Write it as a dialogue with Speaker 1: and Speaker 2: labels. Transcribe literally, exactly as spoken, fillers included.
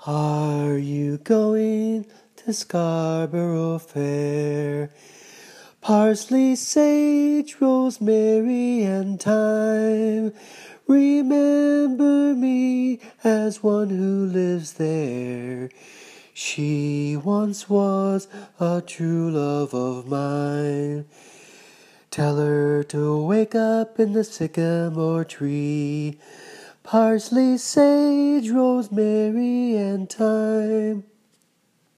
Speaker 1: Are you going to Scarborough Fair? Parsley, sage, rosemary, and thyme. Remember me as one who lives there. She once was a true love of mine. Tell her to wake up in the sycamore tree. Parsley, sage, rosemary, and thyme.